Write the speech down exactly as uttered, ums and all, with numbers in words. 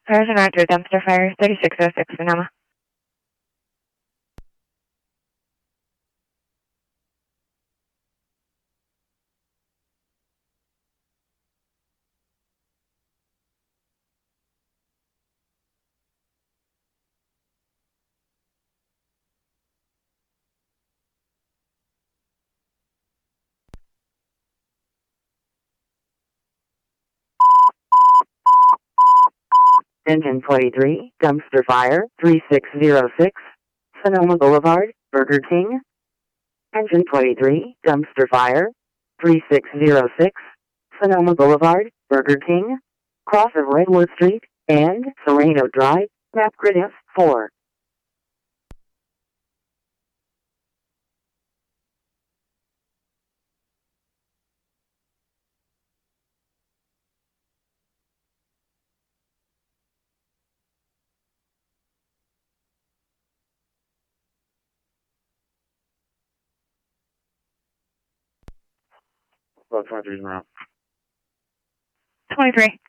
Cars and actor dumpster fire, thirty-six oh six Sonoma. Engine twenty-three, dumpster fire, three six zero six, Sonoma Boulevard, Burger King. Engine twenty-three, dumpster fire, three six zero six, Sonoma Boulevard, Burger King. Cross of Redwood Street and Sereno Drive, map grid F four. Well, twenty-three is around. twenty-three.